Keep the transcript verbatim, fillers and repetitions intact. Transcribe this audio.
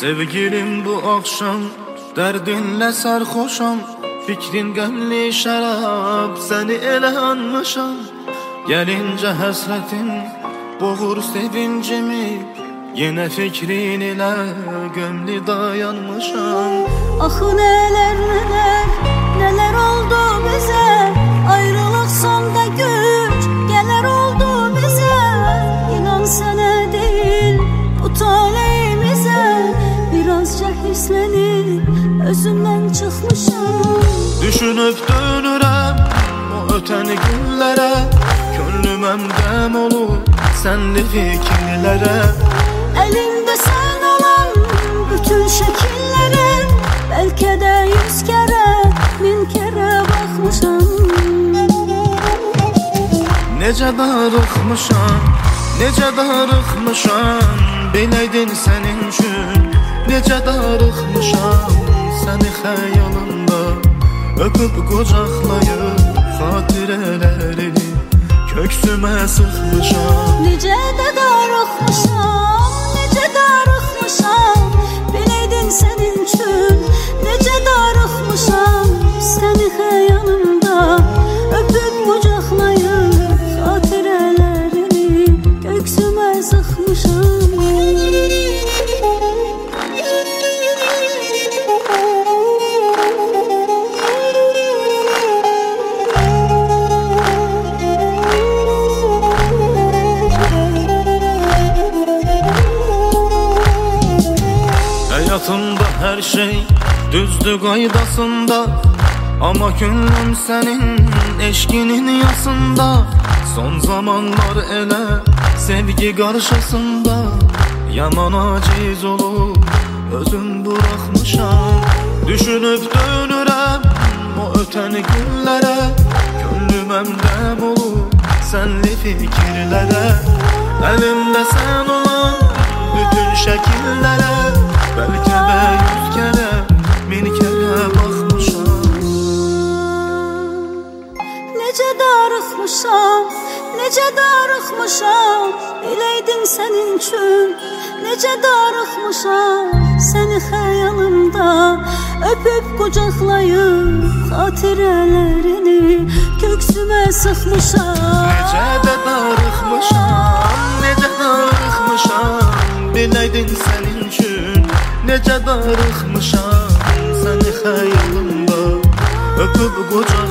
Sevgilim bu akşam dərdinlə sərxoşam, fikrin qəmli şərab, səni elə anmışam. Gəlincə həsrətin boğur sevincimi, yenə fikrin ilə gömlü dayanmışam. Axı nələr nələr, nələr oldu bizə, ayrılıq sonda güc gələr oldu bizə. İnan sənə deyil bu taleyimizə, birazca hislənib özümdən çıxmışam. Düşünüb dönürəm o ötən günlərə, könlüm əmdəm olur sənli fikirlərə. Əlimdə sən olan bütün şəkillərə, bəlkə də yüz kərə, min kərə baxmışam. Necə darıxmışam, necə darıxmışam, biləydin sənin üçün. Necə darıxmışam, səni xəyalımda öpüb qucaqlayıb, xatirələrini köksümə sıxmışam. Necə də darıxmışam, necə darıxmışam, biləydin sənin üçün. Necə darıxmışam, səni xəyalımda öpüb qucaqlayıb, xatirələrini köksümə sıxmışam. Həyatımda hər şey düzdür qaydasında, amma könlüm sənin eşqinin yasında. Son zamanlar elə sevgi qarşısında yaman aciz olub özüm buraxmışam. Düşünüb dönürəm o ötən günlərə, könlüm əmdəm olub sənli fikirlərə. Əlimdə sən olan bütün şəkillərə, bəlkə də yüz kərə, min kərə baxmışam. Necə darıxmışam, necə darıxmışam, biləydin sənin üçün. Necə darıxmışam, səni xəyalımda öpüb qucaqlayıb, xatirələrini köksümə sıxmışam. Necə də darıxmışam, necə darıxmışam, biləydin sənin üçün. Necə darıxmışam, səni xəyalımda öpüb qucaqlayıb,